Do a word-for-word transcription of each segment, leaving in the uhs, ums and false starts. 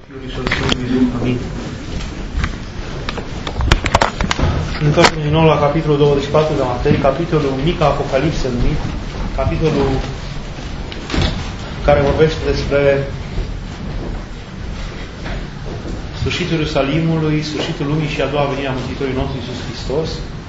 Fiului și al Sfântului Duh. Amin. Ne întoarcem din nou la capitolul douăzeci și patru de Matei, capitolul mică Apocalipsă numit, capitolul care vorbește despre sfârșitul Ierusalimului, sfârșitul lumii și a doua venire a Mântuitorului nostru Iisus Hristos.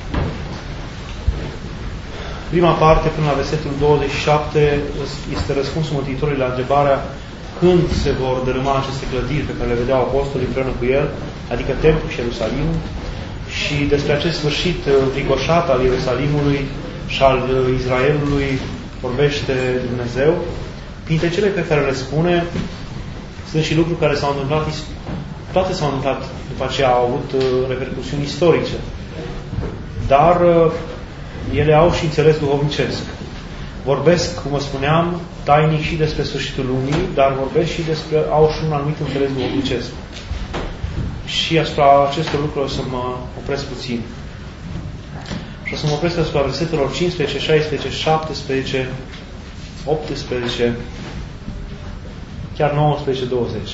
Prima parte, până la versetul douăzeci și șapte, este răspunsul Mântuitorului la întrebarea când se vor dărâma aceste clădiri pe care le vedeau apostolii împreună cu el, adică Templul și Ierusalimul, și despre acest sfârșit fricoșat al Ierusalimului și al Israelului vorbește Dumnezeu. Printre cele pe care le spune, sunt și lucruri care s-au întâmplat, toate s-au întâmplat după aceea, au avut repercusiuni istorice, dar ele au și înțeles duhovnicesc. Vorbesc, cum vă spuneam, tainic și despre sfârșitul lumii, dar vorbesc și despre, au și un anumit înțeles duhovnicesc. Și asupra acestor lucruri o să mă opresc puțin. Și o să mă opresc asupra versetelor cincisprezece, șaisprezece, șaptesprezece, optsprezece, chiar nouăsprezece, douăzeci.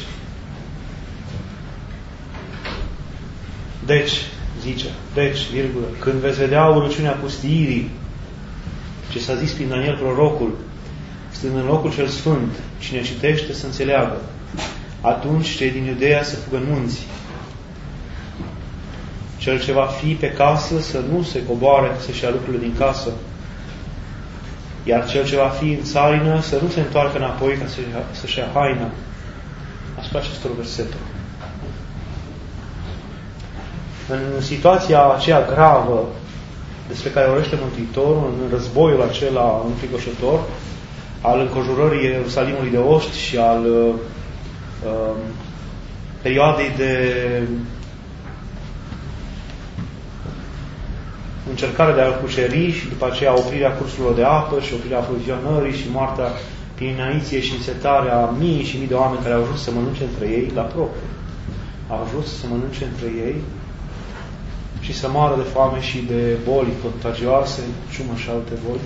Deci, zice, deci, virgulă, când veți vedea urăciunea pustiirii, ce s-a zis prin Daniel prorocul, stând în locul cel sfânt, cine citește să înțeleagă, atunci cei din Iudeea să fugă în munți. Cel ce va fi pe casă să nu se coboare să-și ia lucrurile din casă, iar cel ce va fi în țarină să nu se întoarcă înapoi ca să-și ia haina. Asupra acestor versete. În situația aceea gravă despre care vorbește Mântuitorul, în războiul acela înfricoșător, al înconjurării Ierusalimului de oști și al uh, perioadei de încercare de a-l cuceri și după aceea oprirea cursurilor de apă și oprirea aprovizionării și moartea prin inaniție și însetarea mii și mii de oameni care au ajuns să mănânce între ei la propriu. Au ajuns să mănânce între ei și să moară de foame și de boli contagioase, ciumă și alte boli.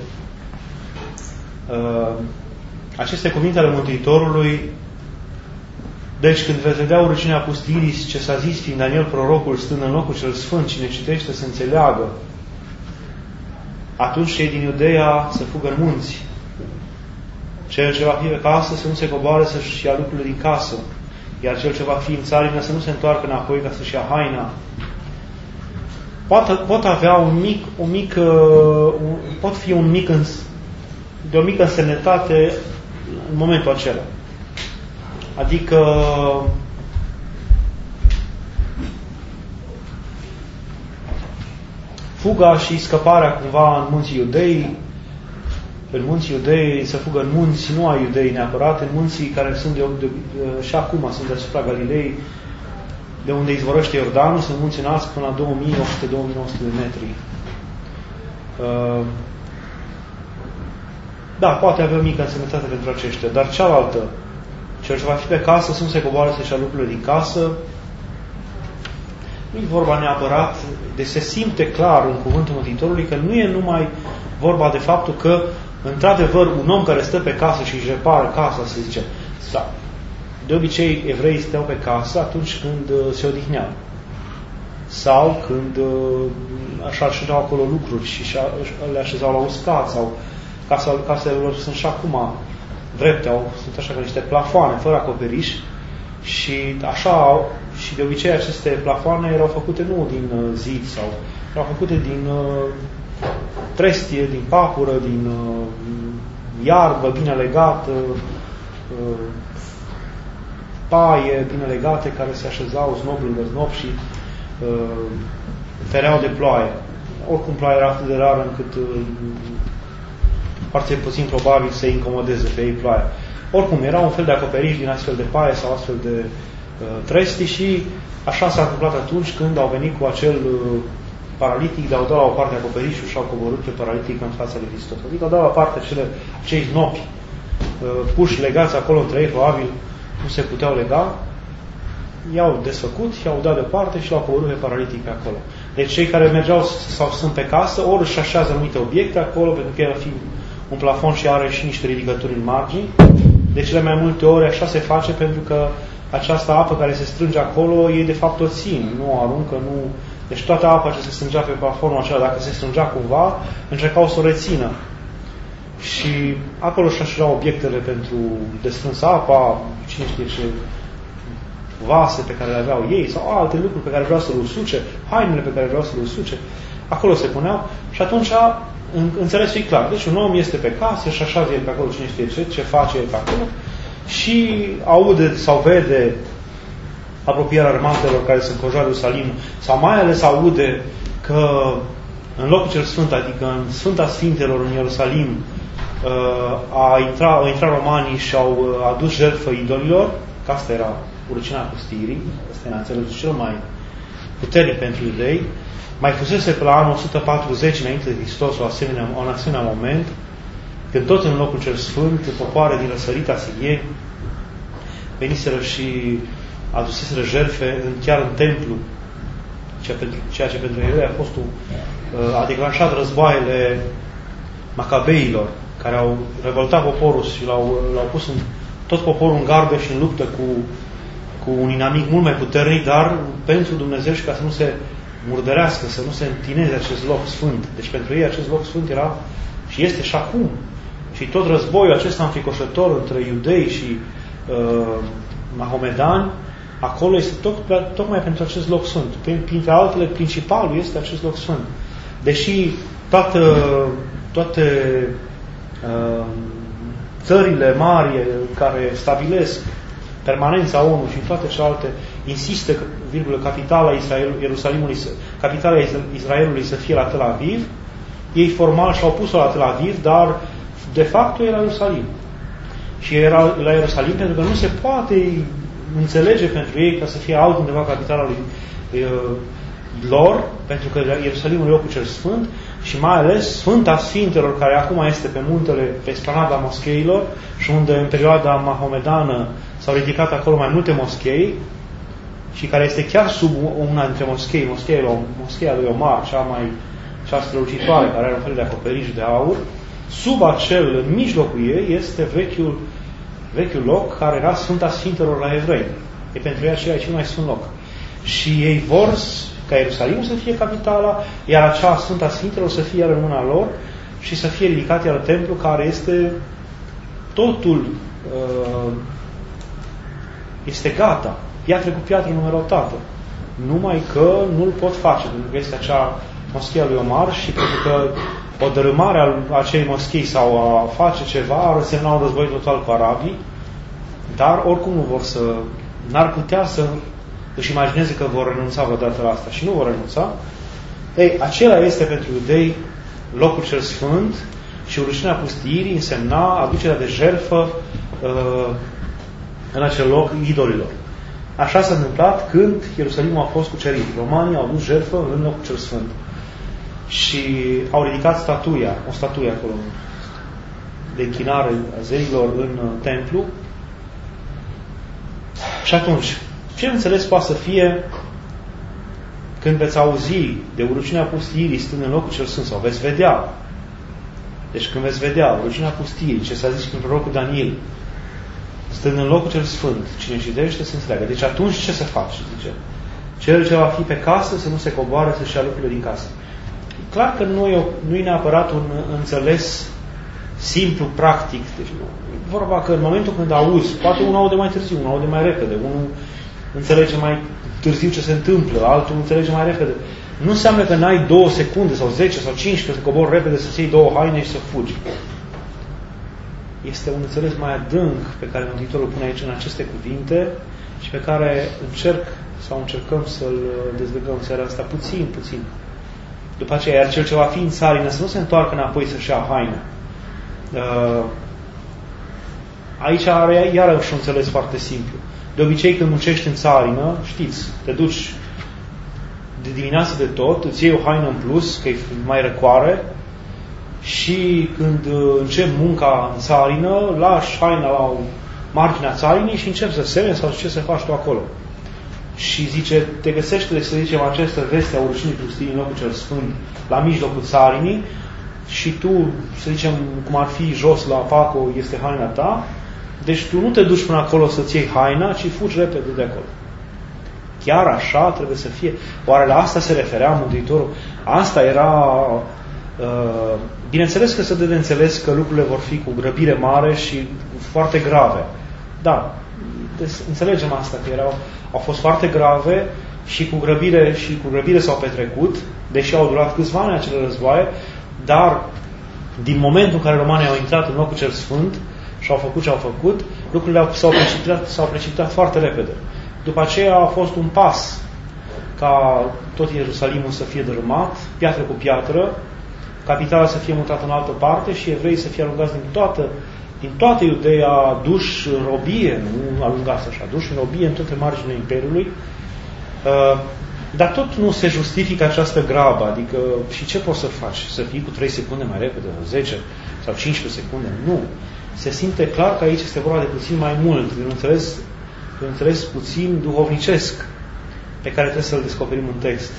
Uh, aceste cuvinte ale Mântuitorului, deci când veți vedea urăciunea pustiirii, ce s-a zis prin Daniel prorocul, stând în locul cel sfânt, cine citește să înțeleagă, atunci cei din Iudeea să fugă în munți. Cel ce va fi pe casă să nu se coboare să-și ia lucrurile din casă, iar cel ce va fi în țarină să nu se întoarcă înapoi ca să-și ia haina. Pot, pot avea un mic, un mic un, pot fi un mic de o mică însemnătate în momentul acela. Adică fuga și scăparea cumva în munții Iudei, în munții Iudei, să fugă în munți, nu a Iudei neapărat, în munții care sunt de, de, de, și acum sunt deasupra Galilei, de unde izvorăște Iordanul, sunt munți înalți până la două mii opt sute - două mii nouă sute de metri. Uh, da, poate avea o mică însemnătate pentru aceștia, dar cealaltă, cel ce va fi pe casă, să nu se coboare să-și ia lucrurile din casă, nu e vorba neapărat, de se simte clar în cuvântul Mântuitorului că nu e numai vorba de faptul că, într-adevăr, un om care stă pe casă și își repară casa, să zice, da. De obicei, evreii stau pe casă atunci când uh, se odihneau. Sau când uh, așa așezau acolo lucruri și le așezau la uscat. Sau casa, casele lor sunt și acum drepte, au, sunt așa ca niște plafoane, fără acoperiș. Și așa, și de obicei aceste plafoane erau făcute nu din uh, zid, sau erau făcute din uh, trestie, din papură, din uh, iarbă bine legată, uh, paie bine legate care se așezau znob lângă znob și uh, fereau de ploaie. Oricum ploaia era atât de rară încât uh, foarte puțin probabil să incomodeze pe ei ploaia. Oricum, era un fel de acoperiș din astfel de paie sau astfel de uh, trestii și așa s-a întâmplat atunci când au venit cu acel uh, paralitic, de-au dat la o parte acoperișul și au coborât pe paralitic în fața lui Hristos. Adică au dat la parte acele, acei znopi uh, puși legați acolo între ei, probabil nu se puteau lega, i-au desfăcut, i-au dat deoparte și l-au coborât pe paralitic pe acolo. Deci cei care mergeau sau sunt pe casă, ori își așează anumite obiecte acolo, pentru că el ar fi un plafon și are și niște ridicături în margini. De cele mai multe ori așa se face pentru că această apă care se strânge acolo, ei de fapt o țin, nu o aruncă, nu... Deci toată apa ce se strângea pe platformul acela, dacă se strângea cumva, încercau să o rețină. Și acolo și așezau obiectele pentru destrâns apa, cine știe ce vase pe care le aveau ei, sau alte lucruri pe care vreau să le usuce, hainele pe care vreau să le usuce, acolo se puneau și atunci înțelesul e clar. Deci un om este pe casă și așa el pe acolo, cine știe ce, ce face pe acolo, și aude sau vede apropierea armatelor care se înconjoară Ierusalim, sau mai ales aude că în locul cel sfânt, adică în Sfânta Sfintelor în Ierusalim, a intrat, au intrat romanii și au adus jertfă idolilor, că asta era urăciunea pustirii, asta era înțelesul cel mai puternic pentru iudei. Mai fusese pe la anul o sută patruzeci înainte de Hristos o asemenea, un asemenea moment, când tot în locul cel sfânt, popoare din răsărita Siriei veniseră și aduseseră jertfe în, chiar în templu, ceea, pentru, ceea ce pentru iudei a fost un, a declanșat războaiele macabeilor, care au revoltat poporul și l-au, l-au pus în, tot poporul în gardă și în luptă cu, cu un inamic mult mai puternic, dar pentru Dumnezeu și ca să nu se murdărească, să nu se întineze acest loc sfânt. Deci pentru ei acest loc sfânt era și este și acum. Și tot războiul acesta înfricoșător între iudei și uh, mahomedani, acolo este tot, tocmai pentru acest loc sfânt. Printre altele, principalul este acest loc sfânt. Deși toată, toate uh, țările mari care stabilesc permanența O N U și toate celelalte insistă, virgulă, capitala Israel, Ierusalimului, capitala Israelului să fie la Tel Aviv, ei formal și-au pus-o la Tel Aviv, dar de fapt era Ierusalim. Și era la Ierusalim pentru că nu se poate înțelege pentru ei ca să fie altundeva capitala lui uh, lor, pentru că Ierusalimul e locul cel sfânt și mai ales Sfânta Sfintelor, care acum este pe muntele, pe esplanada moscheilor și unde în perioada mahomedană s-au ridicat acolo mai multe moschei și care este chiar sub una dintre moschei, moscheia, moscheia lui Omar, cea mai cea strălucitoare, care are un fel de acoperiș de aur. Sub acel, în mijlocul ei, este vechiul, vechiul loc care era Sfânta Sfintelor la evrei. E pentru ei aceea cel mai sfânt loc. Și ei vor ca Ierusalimul să fie capitala, iar acea Sfânta Sfintelor să fie în mâna lor și să fie ridicat iar templu care este totul uh, este gata, piatră cu piatră numerotată. Numai că nu-l pot face, pentru că este acea moschea lui Omar și pentru că o dărâmare a acelei moschei sau a face ceva ar însemna un război total cu arabii, dar oricum nu vor să, n-ar putea să își imagineze că vor renunța vreodată la asta și nu vor renunța. Ei, acela este pentru iudei locul cel sfânt și urăciunea pustiirii însemna aducerea de jertfă uh, în acel loc idolilor. Așa s-a întâmplat când Ierusalimul a fost cucerit. Romanii au adus jertfă în locul cel sfânt și au ridicat statuia, o statuie acolo de închinare a zeilor în templu. Și atunci, ce înțeles poate să fie când veți auzi de urăciunea pustiirii stând în locul cel sfânt, sau veți vedea, deci când veți vedea urăciunea pustiirii, ce s-a zis prin prorocul Daniel, stând în locul cel sfânt, cine citește se înțeleagă. Deci atunci ce se face? Zice, cel ce va fi pe casă să nu se coboare să-și ia lucrurile din casă. E clar că nu e, nu e neapărat un înțeles simplu, practic. Deci, e vorba că în momentul când auzi, poate unul aude mai târziu, unul aude mai repede, unul înțelege mai târziu ce se întâmplă, altul înțelege mai repede. Nu înseamnă că n-ai două secunde sau zece sau cincisprezece să cobori repede, să-ți iei două haine și să fugi. Este un înțeles mai adânc pe care Mântuitorul pune aici în aceste cuvinte și pe care încerc sau încercăm să-l dezlegăm în seara asta puțin, puțin. După aceea, iar cel ce va fi în țarină să nu se întoarcă înapoi să-și ia haină. Aici are iarăși un înțeles foarte simplu. De obicei, când muncești în țarină, știți, te duci de dimineață de tot, îți iei o haină în plus, că e mai răcoare, și când încep munca în țarină, lași haina la marginea țarinii și începi să semeni sau ce să faci tu acolo. Și zice, te găsește, să zicem, această veste a urăciunii pustirii în locul cel sfânt, la mijlocul țarinii, și tu, să zicem, cum ar fi jos la paco, este haina ta, Deci tu nu te duci până acolo să-ți iei haina, ci fugi repede de acolo. Chiar așa trebuie să fie. Oare la asta se referea Mântuitorul? Asta era... Uh, bineînțeles că se dă de înțeles că lucrurile vor fi cu grăbire mare și foarte grave. Da, deci înțelegem asta, că erau, au fost foarte grave și cu grăbire, și cu grăbire s-au petrecut, deși au durat câțiva ani acele războaie, dar din momentul în care romanii au intrat în locul cel sfânt și au făcut ce au făcut, lucrurile s-au precipitat, s-au precipitat foarte repede. După aceea a fost un pas ca tot Ierusalimul să fie dărâmat, piatră cu piatră, capitala să fie mutată în altă parte și evreii să fie alungați din toată, din toată Iudeea, duși în robie, nu alungați așa, duși în robie în toate marginile Imperiului. Dar tot nu se justifică această grabă, adică și ce poți să faci? Să fii cu trei secunde mai repede, zece sau cincisprezece secunde? Nu. Se simte clar că aici este vorba de puțin mai mult, de un înțeles, de un înțeles puțin duhovnicesc pe care trebuie să-l descoperim în text.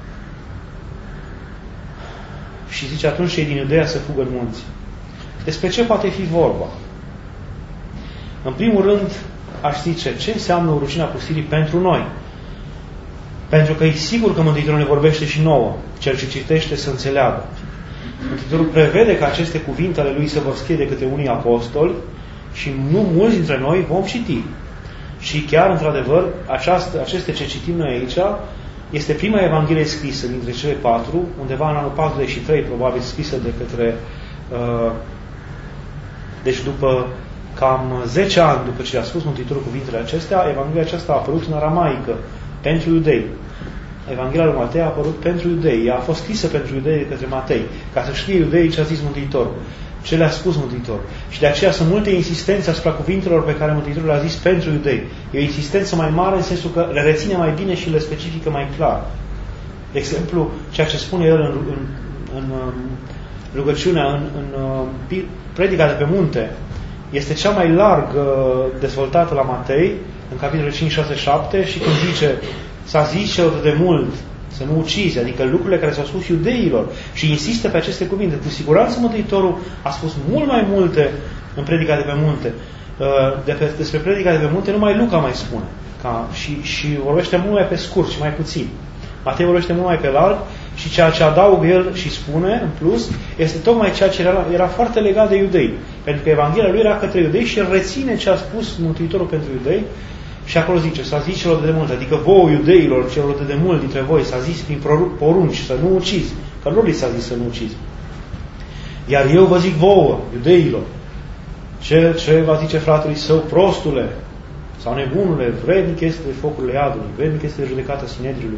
Și zice, atunci cei din Iudeea să fugă în munți. Despre ce poate fi vorba? În primul rând, aș zice, ce înseamnă rușinea pustirii pentru noi? Pentru că e sigur că Mântuitorul ne vorbește și nouă. Cel ce citește să înțeleagă. Mântuitorul prevede că aceste cuvinte ale lui se vor scrie de câte unii apostoli și nu mulți dintre noi vom citi. Și chiar, într-adevăr, această, aceste ce citim noi aici este prima Evanghelie scrisă dintre cele patru, undeva în anul patruzeci și trei, probabil scrisă de către... Uh, deci după cam zece ani după ce a spus Mântuitorul cuvintele acestea, Evanghelia aceasta a apărut în aramaică, pentru iudei. Evanghelia lui Matei a apărut pentru iudei. Ea a fost scrisă pentru iudei de către Matei, ca să știe iudeii ce a zis Mântuitorul, ce le-a spus Mântuitorul. Și de aceea sunt multe insistențe asupra cuvintelor pe care Mântuitorul le-a zis pentru iudei. E o insistență mai mare în sensul că le reține mai bine și le specifică mai clar. De exemplu, ceea ce spune el în, în, în rugăciunea, în, în predica de pe munte, este cea mai larg dezvoltată la Matei, în capitolul cinci, șase, șapte, și când zice, s-a zis celor de mult să nu ucizi, adică lucrurile care s-au spus iudeilor, și insistă pe aceste cuvinte. Cu siguranță Mântuitorul a spus mult mai multe în predica de pe munte. De pe, despre predica de pe munte numai Luca mai spune. Ca, și, și vorbește mult mai pe scurt și mai puțin. Matei vorbește mult mai pe larg și ceea ce adaugă el și spune, în plus, este tocmai ceea ce era, era foarte legat de iudei. Pentru că Evanghelia lui era către iudei și el reține ce a spus Mântuitorul pentru iudei. Și acolo zice, s-a zis celor de mult, adică vouă iudeilor, celor de demult dintre voi, s-a zis prin porunci să nu ucizi, că nu li s-a zis să nu ucizi. Iar eu vă zic vouă, iudeilor, ce, ce va zice fratului său, prostule sau nebunule, vrednic este de focurile iadului, vrednic este de judecata Sinedriului.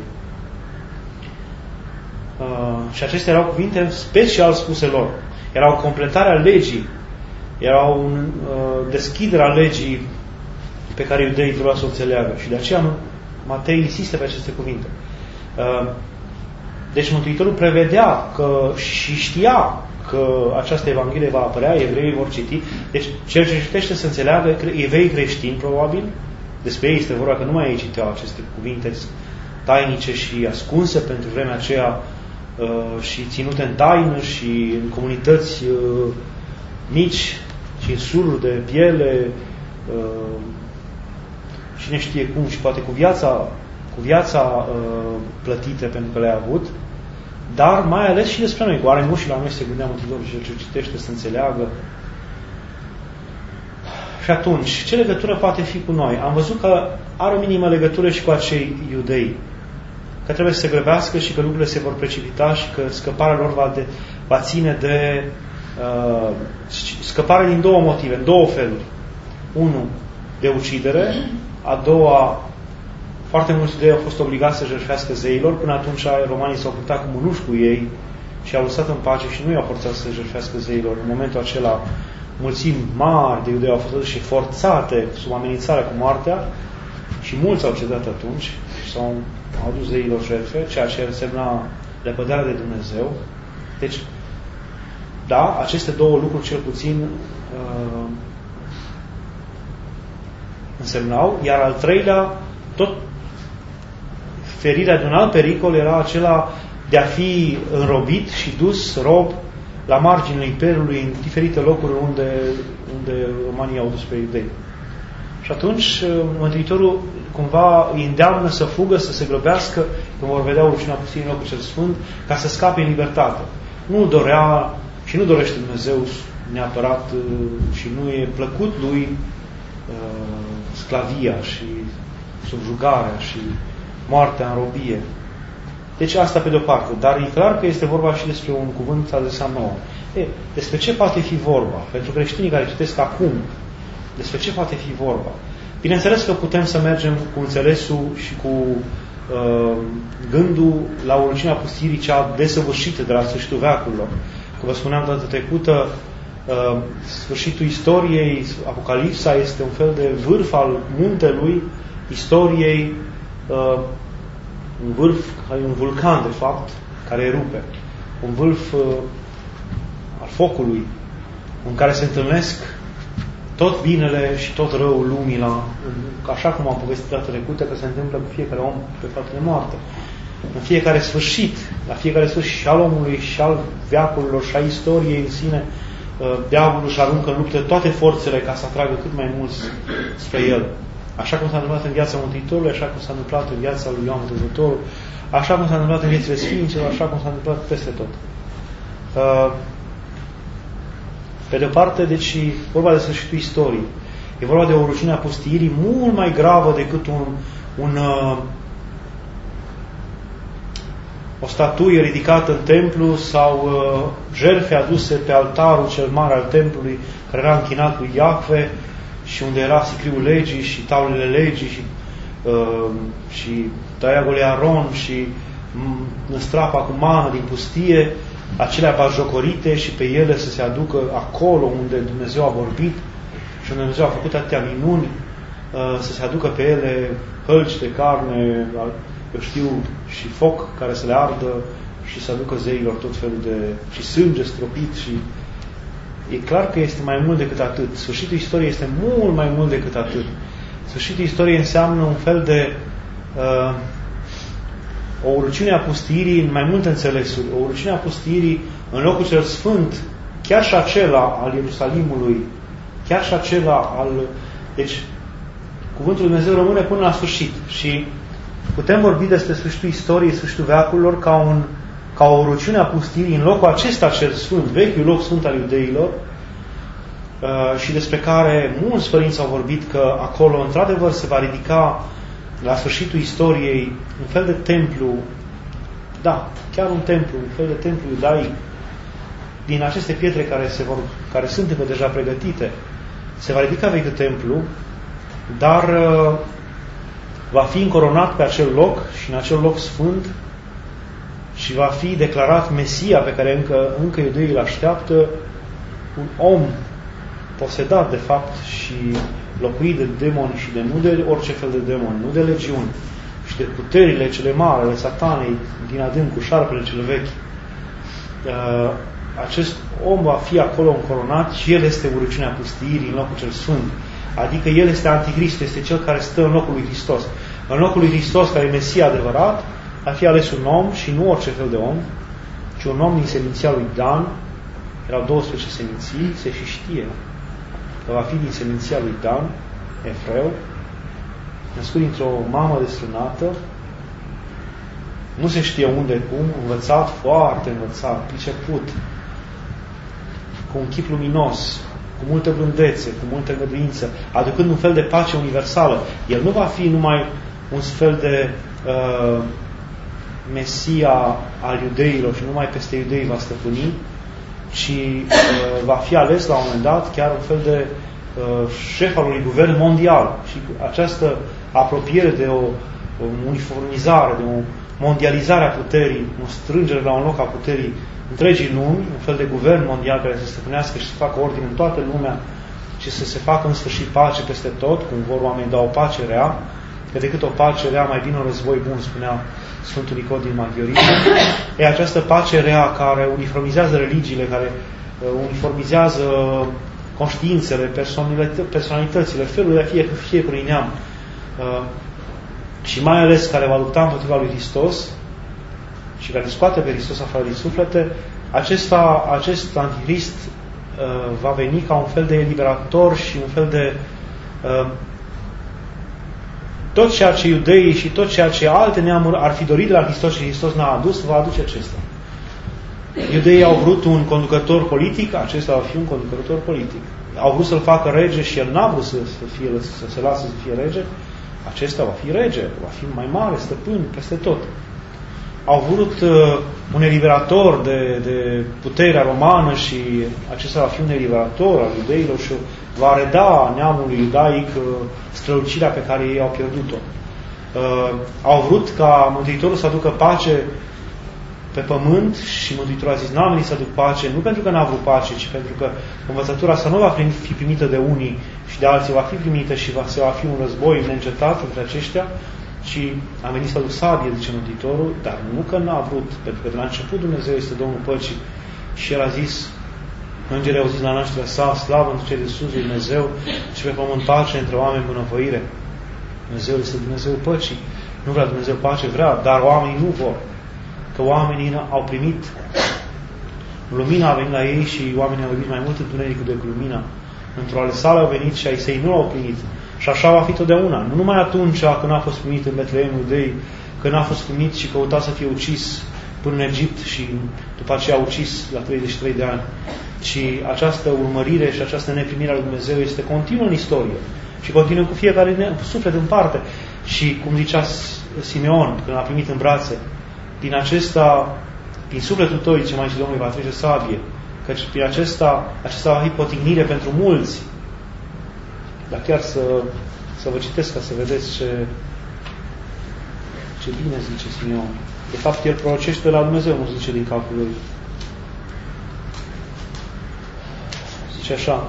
Uh, și acestea erau cuvinte special spuse lor. Erau completarea legii, erau un, uh, deschiderea legii pe care iudeii trebuia să o înțeleagă. Și de aceea Matei insistă pe aceste cuvinte. Deci Mântuitorul prevedea că și știa că această Evanghelie va apărea, evreii vor citi. Deci cel ce citește să înțeleagă, evreii creștini probabil, despre ei este vorba că nu mai ei citeau aceste cuvinte tainice și ascunse pentru vremea aceea și ținute în taină și în comunități mici și în sururi de piele, cine știe cum, și poate cu viața, cu viața uh, plătită pentru că le-a avut, dar mai ales și despre noi. Oare nu și la noi se gândea Mântuitorul și ce citește să înțeleagă? Și atunci, ce legătură poate fi cu noi? Am văzut că are o minimă legătură și cu acei iudei. Că trebuie să se grăbească și că lucrurile se vor precipita și că scăparea lor va, de, va ține de uh, scăpare din două motive, în două feluri. Unu, de ucidere. A doua, foarte mulți iudei au fost obligați să jertfească zeilor. Până atunci romanii s-au purtat cu mânuși cu ei și au lăsat în pace și nu i-au forțat să jertfească zeilor. În momentul acela, mulțimi mari de iudei au fost și forțate sub amenințarea cu moartea și mulți au cedat atunci și s-au adus zeilor jertfe, ceea ce însemna lepădarea de Dumnezeu. Deci, da, aceste două lucruri cel puțin uh, însemnau, iar al treilea, tot ferirea de un alt pericol era acela de a fi înrobit și dus rob la marginile Imperiului, în diferite locuri unde, unde romanii au dus pe iudei. Și atunci Mântuitorul cumva îi îndeamnă să fugă, să se grăbească, când vor vedea urciunea pustirii în locul cel sfânt, ca să scape în libertate. Nu dorea și nu dorește Dumnezeu neapărat și nu e plăcut lui uh, sclavia și subjugarea și moartea în robie. Deci asta pe de-o parte. Dar e clar că este vorba și despre un cuvânt adresat nouă. E, despre ce poate fi vorba? Pentru creștinii care citesc acum, despre ce poate fi vorba? Bineînțeles că putem să mergem cu înțelesul și cu uh, gândul la urăciunea pustirii cea desăvârșită de la sfârșitul veacurilor. Cum vă spuneam data trecută, uh, sfârșitul istoriei, Apocalipsa, este un fel de vârf al muntelui istoriei, uh, un vârf, un vulcan, de fapt, care erupe. Un vârf uh, al focului, în care se întâlnesc tot binele și tot răul lumii, la, așa cum am povestit data trecută, că se întâmplă cu fiecare om pe față de moarte. În fiecare sfârșit, la fiecare sfârșit și al omului și al veacurilor și a istoriei în sine, diavolul își aruncă în luptă toate forțele ca să atragă cât mai mulți spre el. Așa cum s-a întâmplat în viața Mântuitorului, așa cum s-a întâmplat în viața lui Ioan Botezătorul, așa cum s-a întâmplat în viețile Sfinților, așa cum s-a întâmplat peste tot. Pe de o parte, deci, vorba de sfârșitul istoriei. E vorba de o rușine a pustiirii mult mai gravă decât un, un, uh, o statuie ridicată în templu sau uh, jertfe aduse pe altarul cel mare al templului, care era închinat lui Iahve și unde era sicriul legii și taulele legii și, uh, și tăiagul lui Aron și năstrapa cu mană din pustie, acelea batjocorite și pe ele să se aducă acolo unde Dumnezeu a vorbit și unde Dumnezeu a făcut atâtea minuni, să se aducă pe ele hălci de carne, eu știu, și foc care să le ardă și să aducă zeilor tot felul de... și sânge stropit și... E clar că este mai mult decât atât. Sfârșitul istoriei este mult mai mult decât atât. Sfârșitul istoriei înseamnă un fel de... Uh, o urăciune a pustiirii în mai multe înțelesuri, o urăciune a pustiirii în locul cel sfânt, chiar și acela al Ierusalimului, chiar și acela al... Deci, cuvântul Lui Dumnezeu rămâne până la sfârșit și putem vorbi despre sfârșitul istoriei, sfârșitul veacurilor, ca, un, ca o urăciune a pustiirii în locul acesta cel sfânt, vechiul loc sfânt al iudeilor, uh, și despre care mulți părinți au vorbit că acolo, într-adevăr, se va ridica la sfârșitul istoriei un fel de templu, da, chiar un templu, un fel de templu iudaic, din aceste pietre care, se vor, care sunt încă deja pregătite, se va ridica vechiul templu, dar uh, va fi încoronat pe acel loc și în acel loc sfânt și va fi declarat Mesia pe care încă, încă iudeii îl așteaptă, un om posedat de fapt și locuit de demoni și de nu de orice fel de demoni, nu de legiuni, și de puterile cele mari ale satanei din adânc, cu șarpele cel vechi. Uh, acest om va fi acolo încoronat și el este urăciunea pustiirii în locul cel sfânt. Adică el este Antichrist, este cel care stă în locul lui Hristos. În locul lui Hristos, care e Mesia adevărat, va fi ales un om și nu orice fel de om, ci un om din seminția lui Dan. Erau douăsprezece seminții, se și știe că va fi din seminția lui Dan, evreu, născut dintr-o mamă destrânată, nu se știe unde, cum, învățat, foarte învățat, priceput, cu un chip luminos, cu multă blândețe, cu multă îngăduință, aducând un fel de pace universală. El nu va fi numai un fel de uh, Mesia al iudeilor și numai peste iudei va stăpâni, ci uh, va fi ales la un moment dat chiar un fel de uh, șef al unui guvern mondial. Și această apropiere de o, o uniformizare, de o mondializare a puterii, o strângere la un loc a puterii întregii lumi, un fel de guvern mondial care să stăpânească și să facă ordine în toată lumea și să se facă în sfârșit pace peste tot, cum vor oamenii da o pace rea, că decât o pace rea mai bine un război bun, spunea Sfântul Nicod din Maghiorite. E această pace rea care uniformizează religiile, care uh, uniformizează conștiințele, personalitățile, felul de fie, fiecărui neam, uh, și mai ales care va lupta împotriva lui Hristos și care scoate pe Hristos afară din suflete, acesta, acest antichrist uh, va veni ca un fel de eliberator și un fel de uh, tot ceea ce iudeii și tot ceea ce alte neamuri ar fi dorit de la Hristos și Hristos n-a adus, va aduce acesta. Iudeii au vrut un conducător politic, acesta va fi un conducător politic. Au vrut să-l facă rege și el n-a vrut să, să, fie, să se lasă să fie rege, acesta va fi rege, va fi mai mare, stăpân, peste tot. Au vrut uh, un eliberator de, de puterea romană și acesta va fi un eliberator al iudeilor și va reda neamului iudaic uh, strălucirea pe care ei au pierdut-o. Uh, au vrut ca Mântuitorul să aducă pace pe pământ și Mântuitorul a zis, n-am venit să aduc pace, nu pentru că n-a vrut pace, ci pentru că învățătura asta nu va fi primită de unii și de alții, va fi primită și va, se va fi un război neîncetat între aceștia, ci a venit să aduc sabie, zice Mântuitorul, dar nu că n-a vrut, pentru că de la început Dumnezeu este Domnul Păcii și El a zis, îngerii au zis la nașterea sa, slavă între cei de sus de Dumnezeu și pe pământ pace între oameni bunăvoire. Dumnezeu este Dumnezeu Păcii. Nu vrea Dumnezeu pace, vrea, dar oamenii nu vor. Că oamenii au primit lumina, a venit la ei și oamenii au iubit mai mult întunericul decât lumina. Într-o ale sale au venit și ai săi nu l-au primit. Și așa va fi totdeauna. Nu numai atunci când a fost primit în Betleemul Iudei, când a fost primit și căuta să fie ucis până în Egipt și după aceea ucis la treizeci și trei de ani. Și această urmărire și această neprimire a lui Dumnezeu este continuă în istorie. Și continuă cu fiecare suflet în parte. Și cum zicea Simeon, când l-a primit în brațe, din acesta, din sufletul tău, zice Maicii Domnului, va trece sabie. Căci prin acesta, acesta va fi potignire pentru mulți. Dar chiar să, să vă citesc ca să vedeți ce, ce bine zice Simeon. De fapt, el prorocește la Dumnezeu, nu zice din capul lui. Zice așa.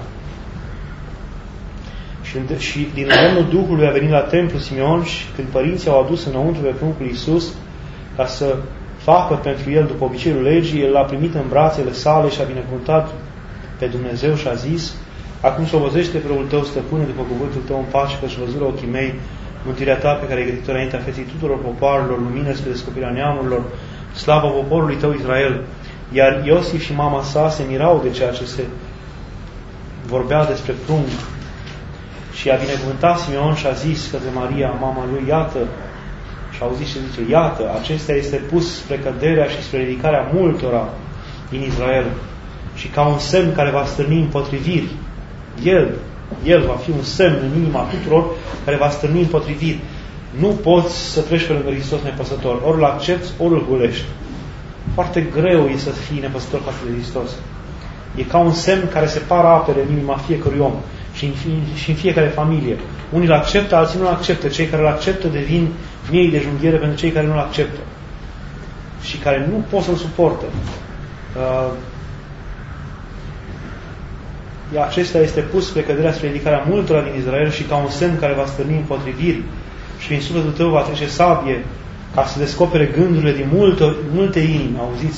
Și, și din îndemnul Duhului a venit la templu Simeon și când părinții au adus înăuntru pe pruncul Iisus ca să facă pentru el după obiceiul legii, el l-a primit în brațele sale și a binecuvântat pe Dumnezeu și a zis, acum slobozește pe Răul tău, stăpâne, după cuvântul tău în pace, că-și văzură ochii mei mântuirea ta pe care ai găsit-o înaintea feței tuturor popoarelor, lumină spre descoperirea neamurilor, slavă poporului tău Israel. Iar Iosif și mama sa se mirau de ceea ce se vorbea despre prunc. Și a binecuvântat Simeon și a zis către Maria, mama lui, iată, și a auzit și zice, iată, acesta este pus spre căderea și spre ridicarea multora din Israel și ca un semn care va stârni împotriviri. El, El va fi un semn în inima tuturor care va stârni împotriviri. Nu poți să treci pe lângă Hristos nepăsător. Ori îl accepți, ori îl gulești. Foarte greu e să fii nepăsător față de Hristos. E ca un semn care separă apele în inima fiecărui om și în, și în fiecare familie. Unii îl acceptă, alții nu îl acceptă. Cei care îl acceptă devin miei de junghiere pentru cei care nu îl acceptă și care nu pot să-l suporte. Uh, acesta este pus spre căderea spre ridicarea multora din Israel și ca un semn care va stârni împotriviri și prin sufletul tău va trece sabie ca să descopere gândurile din multe, multe inimi. Auziți?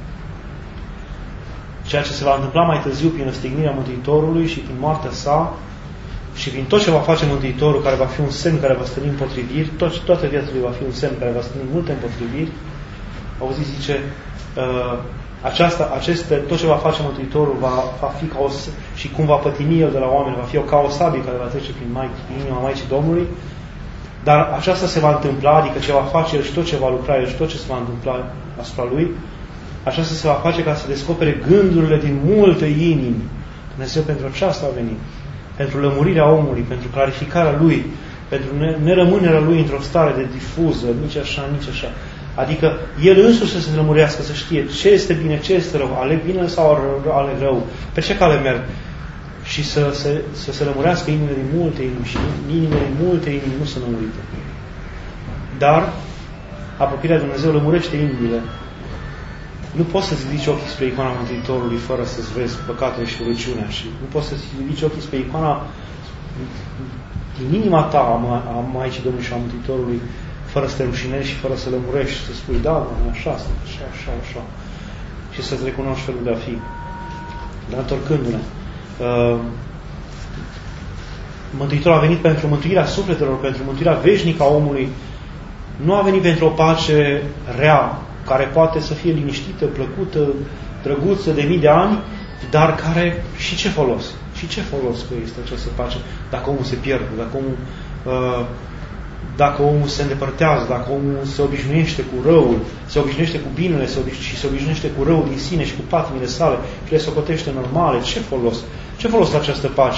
Ceea ce se va întâmpla mai târziu prin răstignirea Mântuitorului și prin moartea sa și prin tot ce va face Mântuitorul, care va fi un semn care va stârni împotriviri, tot, toată viața lui va fi un semn care va stârni multe împotriviri. Auziți, zice, uh, aceasta, aceste, tot ce va face Mântuitorul va, va fi ca o, și cum va pătimi el de la oameni, va fi o ca o sabie care va trece prin, mai, prin inima Maicii Domnului, dar aceasta se va întâmpla, adică ce va face el și tot ce va lucra el și tot ce se va întâmpla asupra lui, aceasta se va face ca să descopere gândurile din multe inimi. Dumnezeu pentru aceasta a venit. Pentru lămurirea omului, pentru clarificarea lui, pentru nerămânerea lui într-o stare de difuză, nici așa, nici așa. Adică el însuși să se lămurească, să știe ce este bine, ce este rău, aleg bine sau aleg rău, pe ce cale merg. Și să, să, să se lămurească inimile din multe inimi și inimile din multe inimi nu sunt lămurite. Dar apropierea de Dumnezeu lămurește inimile. Nu poți să-ți ridici ochii spre icoana Mântuitorului fără să-ți vezi păcatele și rugăciunea și nu poți să-ți ridici ochii spre icoana din inima ta a Maicii Domnului și a Mântuitorului fără să te rușinezi și fără să lămurești, să spui, da, Doamne, așa, așa, așa, așa și să-ți recunoști felul de a fi. Dar întorcându-ne, uh, Mântuitorul a venit pentru mântuirea sufletelor, pentru mântuirea veșnică a omului. Nu a venit pentru o pace rea, care poate să fie liniștită, plăcută, drăguță de mii de ani, dar care și ce folos? Și ce folos că este această pace dacă omul se pierde, dacă omul, uh, dacă omul se îndepărtează, dacă omul se obișnuiește cu răul, se obișnuiește cu binele se obișnu- și se obișnuiește cu răul din sine și cu patimile sale și le socotește normale. Ce folos? Ce folos această pace?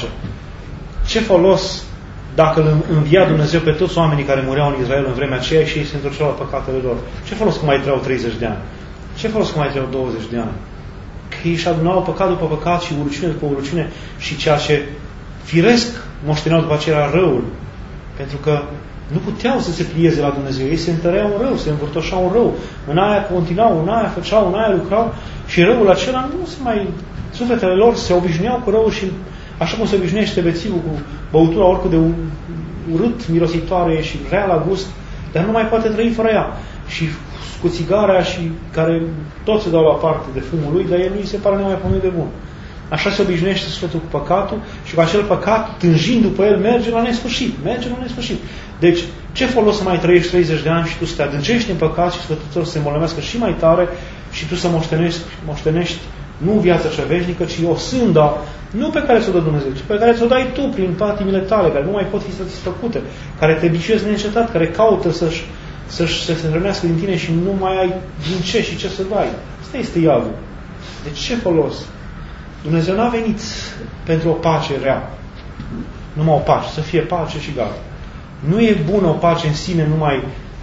Ce folos dacă îl învia Dumnezeu pe toți oamenii care mureau în Israel în vremea aceea și ei se întorceau la păcatele lor? Ce folos că mai trăiau treizeci de ani? Ce folos că mai trăiau douăzeci de ani? Că ei își adunau păcat după păcat și urăciune după urăciune și ceea ce firesc moșteneau după aceea răul. Pentru că nu puteau să se plieze la Dumnezeu. Ei se întăreau în rău, se învârtoșeau în rău. În aia continuau, în aia făceau, în aia lucrau și răul acela nu se mai... Sufletele lor se obișnuiau cu răul și așa cum se obișnuiește bețivul cu băutura oricât de urât, mirositoare și rea la gust, dar nu mai poate trăi fără ea. Și cu țigarea și care tot se dau la parte de fumul lui, dar el nu îi se pare nemaipomenit de bun. Așa se obișnuiește sufletul cu păcatul și cu acel păcat, tânjind după el, merge la nesfârșit. Merge la nesfârșit. Deci, ce folos să mai trăiești treizeci de ani și tu să te adâncești în păcat și Sfântul să se îmbolnăvească și mai tare și tu să moștenești, moștenești nu viața cea veșnică, ci o sânda, nu pe care ți-o dă Dumnezeu, ci pe care ți-o dai tu prin patimile tale, care nu mai pot fi satisfăcute, care te biciuiesc neîncetat, care caută să-și, să-și, să se hrănească din tine și nu mai ai din ce și ce să dai. Asta este iadul. Deci ce folos? Dumnezeu n-a venit pentru o pace rea. Numai o pace, să fie pace și gata. Nu e bună o pace în sine numai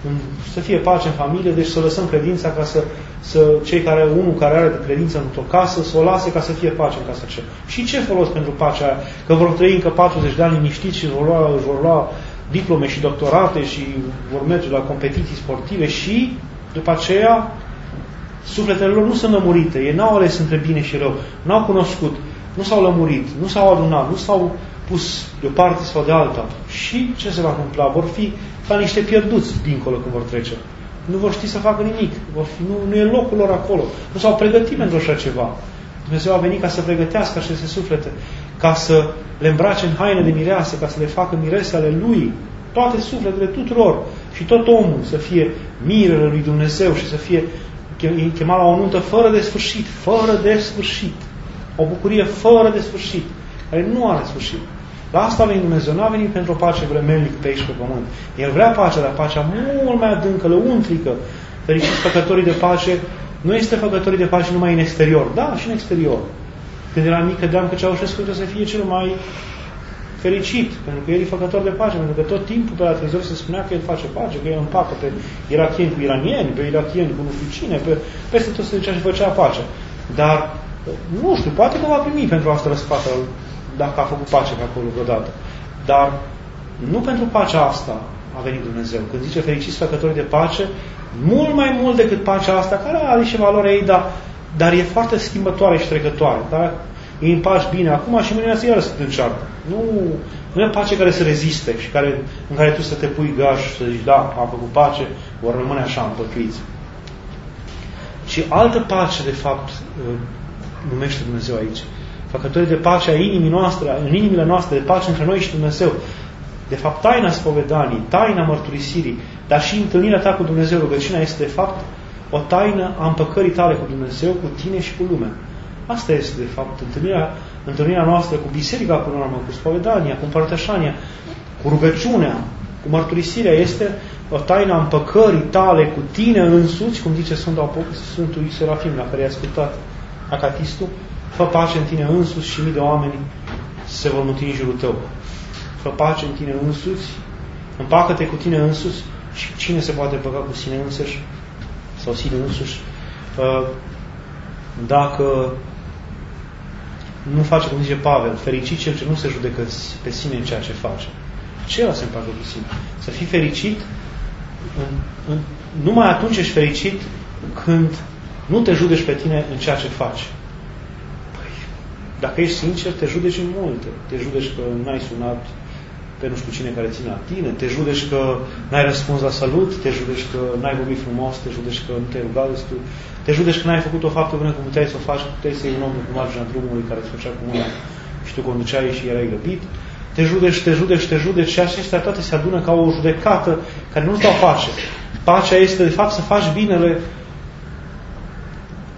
să fie pace în familie, deci să lăsăm credința ca să, să cei care, unul care are credință într-o casă, să o lase ca să fie pace în casa aceea. Și ce folos pentru pacea aia? Că vor trăi încă patruzeci de ani liniștiți și vor lua, vor lua diplome și doctorate și vor merge la competiții sportive și după aceea sufletele lor nu sunt lămurite, ei n-au ales între bine și rău, n-au cunoscut, nu s-au lămurit, nu s-au adunat, nu s-au pus de o parte sau de alta. Și ce se va întâmpla? Vor fi ca niște pierduți dincolo când vor trece. Nu vor ști să facă nimic. Vor fi, nu, nu e locul lor acolo. Nu s-au pregătit pentru așa ceva. Dumnezeu a venit ca să pregătească aceste suflete, ca să le îmbrace în haine de mireasă, ca să le facă mirese ale Lui. Toate sufletele tuturor și tot omul să fie mirele lui Dumnezeu și să fie chemat la o nuntă fără de sfârșit. Fără de sfârșit. O bucurie fără de sfârșit, care nu are sfârșit. La asta a venit Dumnezeu, n-a venit pentru o pace vremelnică pe aici pe pământ. El vrea pacea, dar pacea mult mai adâncă, lăuntrică. Fericiți făcătorii de pace, nu este făcătorii de pace numai în exterior, da, și în exterior. Când eram mic, credeam că Ceaușescu trebuie să fie cel mai fericit, pentru că el e făcător de pace, pentru că tot timpul pe la televizor se spunea că el face pace, că el împacă pe irachieni cu iranieni, pe irachieni cu nu știu cine, pe, peste tot se zicea și făcea pace. Dar, nu știu, poate că va primi pentru asta răsplată dacă a făcut pace pe acolo vreodată. Dar nu pentru pacea asta a venit Dumnezeu. Când zice fericiți făcătorii de pace, mult mai mult decât pacea asta, care are și valoarea ei, dar, dar e foarte schimbătoare și trecătoare. Dar îi împaci bine acum și mâine să iară să te încearcă. Nu, nu e pace care să reziste și care, în care tu să te pui gaj și să zici, da, am făcut pace, vor rămâne așa împătuiți. Și altă pace, de fapt, numește Dumnezeu aici. Făcătorii de pace a inimii noastre, în inimile noastre, de pace între noi și Dumnezeu. De fapt, taina spovedanii, taina mărturisirii, dar și întâlnirea ta cu Dumnezeu, rugăciunea este, de fapt, o taină a împăcării tale cu Dumnezeu, cu tine și cu lumea. Asta este, de fapt, întâlnirea, întâlnirea noastră cu biserica, cu urmă, cu spovedania, cu împărtășania, cu rugăciunea, cu mărturisirea. Este o taină a împăcării tale cu tine însuți, cum zice Sfântul, Sfântul Serafim, la care ai ascultat acatistul. Fă pace în tine însuți și mii de oameni se vor mântui în jurul tău. Fă pace în tine însuți, împacă-te cu tine însuți și cine se poate păca cu sine însuși sau sine însuși dacă nu face, cum zice Pavel, fericit cel ce nu se judecă pe sine în ceea ce face. Ce se împacă cu sine? Să fii fericit în, în, numai atunci ești fericit când nu te judeci pe tine în ceea ce faci. Dacă ești sincer, te judeci în multe. Te judeci că n-ai sunat pe nu știu cine care ține la tine, te judeci că n-ai răspuns la salut, te judeci că n-ai vorbit frumos, te judeci că nu te-ai rugat destul, te judeci că n-ai făcut o faptă până cum puteai să o faci, că puteai să iei un om cu marginea drumului care îți făcea cu mâna și tu conduceai și erai grăbit. Te judeci, te judeci, te judeci și acestea toate se adună ca o judecată care nu-ți dau pace. Pacea este, de fapt, să faci binele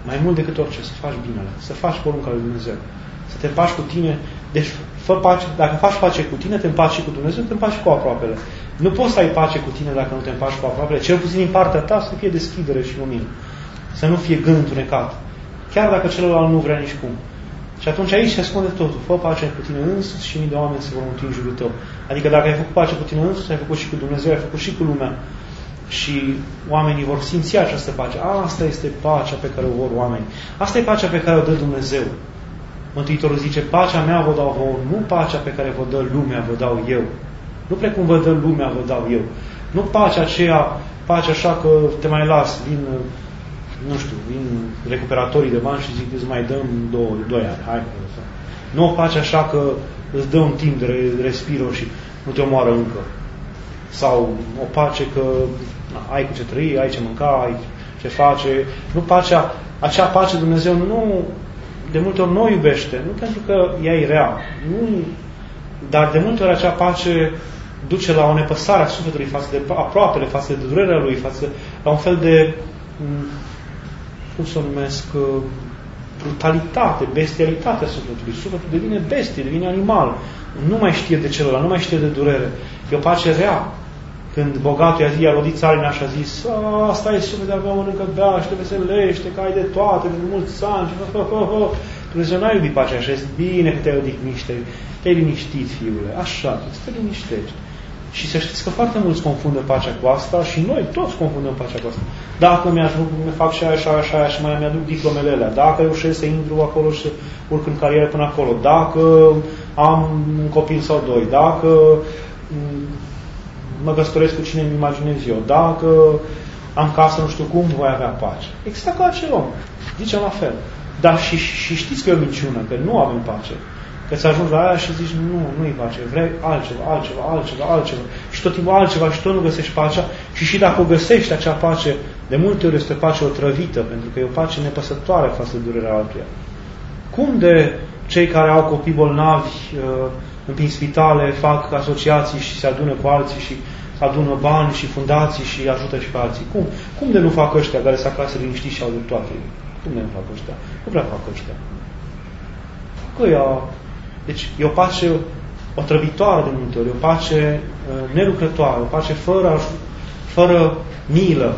mai mult decât orice, să faci binele, să faci porunca lui Dumnezeu, să te împaci cu tine. Deci, fă pace, dacă faci pace cu tine, te împaci și cu Dumnezeu, te împaci cu aproapele. Nu poți să ai pace cu tine dacă nu te împaci cu aproapele. Cel puțin din partea ta să fie deschidere și lumină. Să nu fie gând întunecat. Chiar dacă celălalt nu vrea nici cum. Și atunci aici se ascunde totul. Fă pace cu tine însuți și mii de oameni se vor mânti în jurul tău. Adică dacă ai făcut pace cu tine însuți, ai făcut și cu Dumnezeu, ai făcut și cu lumea. Și oamenii vor simți această pace. Asta este pacea pe care o vor oamenii. Asta e pacea pe care o dă Dumnezeu. Mântuitorul zice, pacea mea vă dau vouă, nu pacea pe care vă dă lumea, vă dau eu. Nu precum vă dă lumea, vă dau eu. Nu pacea aceea, pacea așa că te mai las, vin, nu știu, vin recuperatorii de bani și zic, îți mai dăm două, doi ani, hai. Nu o pacea așa că îți dă un timp de respiro și nu te omoară încă. Sau o pace că na, ai cu ce trăi, ai ce mânca, ai ce face. Nu pacea, acea pace Dumnezeu nu, de multe ori nu o iubește, nu pentru că ea e rea, nu, dar de multe ori acea pace duce la o nepăsare a sufletului față de aproapele, față de durerea lui, față la un fel de, cum să o numesc, brutalitate, bestialitate a sufletului. Sufletul devine bestie, devine animal. Nu mai știe de celălalt, nu mai știe de durere. E o pace rea. Când bogatul i-a zis, i-a rodit țarina și a zis, asta e suflet, de-abia mănâncă, bea și te veselește, că ai de toate, de mulți ani. Dumnezeu n-a iubit pacea așa, este bine că te-ai odihnit, te-ai liniștit, fiule. Așa, tu te liniștești. Și să știți că foarte mulți confundă pacea cu asta și noi toți confundăm pacea cu asta. Dacă mi-ajung, mi fac și aia, și aia, și aia și mai mi-aduc diplomele alea, dacă reușesc să intru acolo și să urc în carieră până acolo, dacă am un copil sau doi, dacă mă căsătoresc cu cine îmi imaginez eu, dacă am casă nu știu cum, voi avea pace. Exact ca acel om. Zicem la fel. Dar și, și știți că e o minciună, că nu avem pace. Că ți ajungi la aia și zici, nu, nu-i pace, vrei altceva, altceva, altceva, altceva. Și tot timpul altceva și tot nu găsești pacea. Și și dacă o găsești, acea pace, de multe ori este o pace otrăvită, pentru că e o pace nepăsătoare față de durerea altuia. Cum de cei care au copii bolnavi uh, în spitale fac asociații și se adună cu alții și adună bani și fundații și ajută și pe alții? Cum? Cum de nu fac ăștia care se acasă liniștiți și au de toate? Cum de nu fac ăștia? Nu prea fac ăștia. Fac ăia. Deci e o pace otrăvitoare de multe ori, o pace uh, nelucrătoare, o pace fără, fără milă,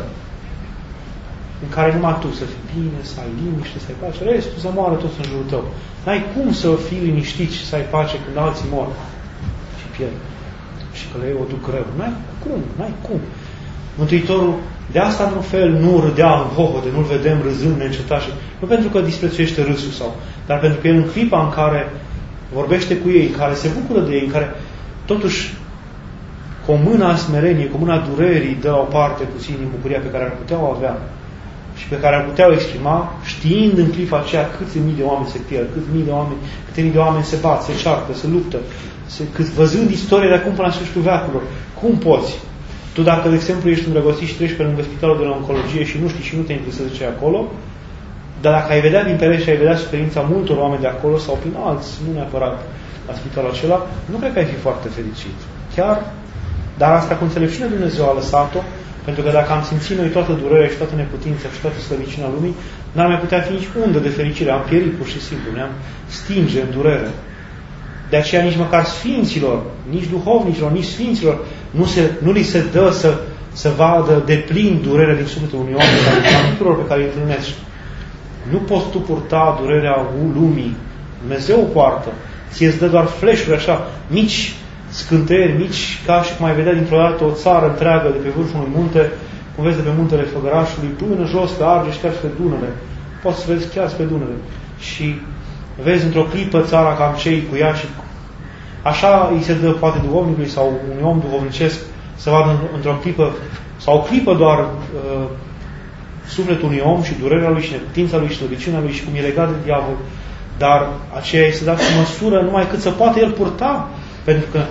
în care numai tu să fii bine, să ai liniște, să ai pace, restul să moară toți în jurul tău. N-ai cum să fii liniștit și să ai pace când alții mor și pierd. Și că le o duc rău. N-ai cum, n-ai cum. Mântuitorul de asta, în fel, nu râdea în vohă, de nu-l vedem râzând neîncetat. Nu pentru că disprețuiește râsul sau, dar pentru că el în clipa în care vorbește cu ei, în care se bucură de ei, în care totuși cu o mână a smereniei, cu mâna durerii dă la o parte puțin din bucuria pe care ar putea o avea și pe care ar putea o exprima, știind în clipa aceea câte mii de oameni se pierd, câte mii de oameni, câte mii de oameni se bat, se ceartă, se luptă, se, cât văzând istoria de acum până la sfârșitul veacurilor. Cum poți? Tu dacă, de exemplu, ești îndrăgostit și treci pe lângă spitalul de la oncologie și nu știi și nu te interesează ce e acolo, dar dacă ai vedea din pereți și ai vedea suferința multor oameni de acolo sau prin alți, nu neapărat la spitalul acela, nu cred că ai fi foarte fericit. Chiar, dar asta cu înțelepciune Dumnezeu a lăsat-o, pentru că dacă am simțit noi toată durerea și toată neputința și toată slăbiciunea lumii, n-ar mai putea fi nici undă de fericire. Am pierit pur și simplu, ne-am stinge în durere. De aceea nici măcar sfinților, nici duhovnicilor, nici sfinților, nu, se, nu li se dă să, să vadă de plin durerea din sufletul unui om pe care, pe care îi întâlnești. Nu poți tu purta durerea lumii. Dumnezeu o poartă. Ție-ți dă doar flash-uri așa, mici scânteieri, mici, ca și cum ai vedea dintr-o dată o țară întreagă de pe vârful unui munte, cum vezi de pe muntele Făgărașului, până jos pe Argeș, chiar spre Dunăre. Poți să vezi chiar spre Dunăre. Și vezi într-o clipă țara cam cei cu ea și așa îi se dă poate duhovnicului sau unui om duhovnicesc să vadă într-o clipă sau o clipă doar uh, sufletul unui om și durerea lui și neputința lui și slăbiciunea lui și cum e legat de diavol, dar aceea este dat cu măsură numai cât să poate el purta, pentru că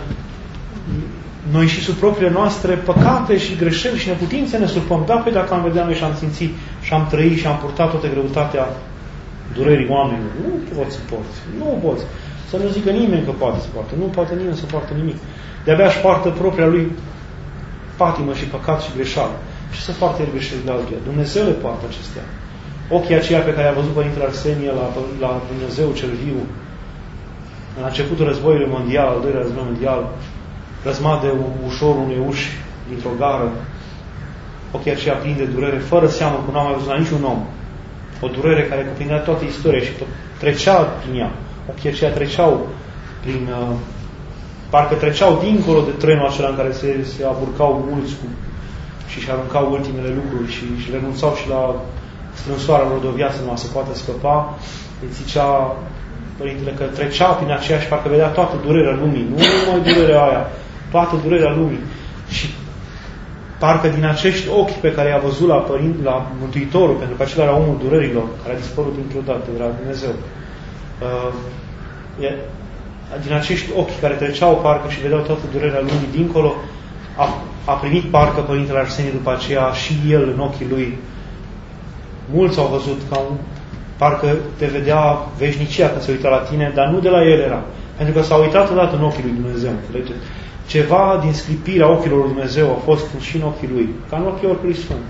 noi și sub propriile noastre păcate și greșeli și neputințe ne surpăm. Da, pe dacă am vedea noi și am simțit și am trăit și am purtat toată greutatea durerii oamenilor. Nu poți să porți. Nu poți. Să nu zică nimeni că poate să poartă. Nu poate nimeni să poartă nimic. De-abia își poartă propria lui patimă și păcat și greșeală. Și să poartă el greșelile altuia. Dumnezeu le poartă acestea. ochii aceia pe care a văzut Părintele Arsenie la, la Dumnezeu cel viu, în începutul războiului mondial, al doilea război mondial, răzmat de ușor unei uși dintr-o gară, ochii aceia plini de durere, fără seamă, că nu am mai văzut la niciun om. O durere care cuprindea toată istoria și tot trecea prin ea. Ochii aceia treceau prin... Uh, parcă treceau dincolo de trenul acela în care se, se aburcau mulți cu, și își aruncau ultimele lucruri și, și renunțau și la strânsoarea lor de o viață numai să poată scăpa. Îi zicea Părintele că trecea prin aceea și parcă vedea toată durerea lumii. Nu numai durerea aia, toată durerea lumii. Și parcă din acești ochi pe care i-a văzut la, părinte, la Mântuitorul, pentru că acela era omul durerilor, care a dispărut dintr-o dată de la Dumnezeu, uh, e, din acești ochi care treceau parcă și vedeau toată durerea lumii dincolo, a, a primit parcă Părintele Arsenie după aceea și el în ochii lui. Mulți au văzut ca un, parcă te vedea veșnicia când se uita la tine, dar nu de la el era. Pentru că s-a uitat odată în ochii lui Dumnezeu. Înțelegeți? Ceva din sclipirea ochilor lui Dumnezeu a fost și în ochii lui, ca în ochii oricului sfânt.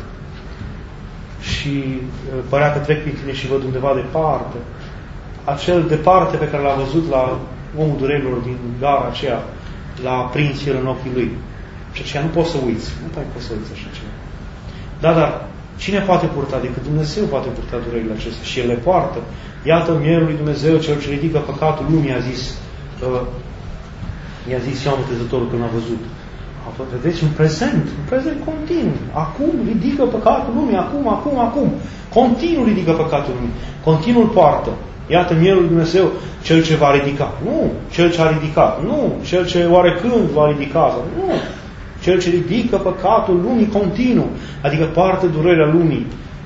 Și părea că trec prin tine și văd undeva departe. Acel departe pe care l-a văzut la omul durerilor din gara aceea, l-a prins el în ochii lui. Și aceea nu poți să uiți. Nu poți să uiți așa ceva. Da, dar cine poate purta? Decât Dumnezeu poate purta durerile acestea. Și El le poartă. Iată mielul lui Dumnezeu, cel ce ridică păcatul lumii, a zis, uh, i-a zis Ioan Botezătorul când a văzut. Vedeți, în prezent, în prezent continuu. Acum ridică păcatul lumii, acum, acum, acum. Continuu ridică păcatul lumii. Continuu îl poartă. Iată mielul lui Dumnezeu, cel ce va ridica. Nu, cel ce a ridicat. Nu, cel ce oarecând va ridica. Nu, cel ce ridică păcatul lumii continuu. Adică poartă durerea lumii.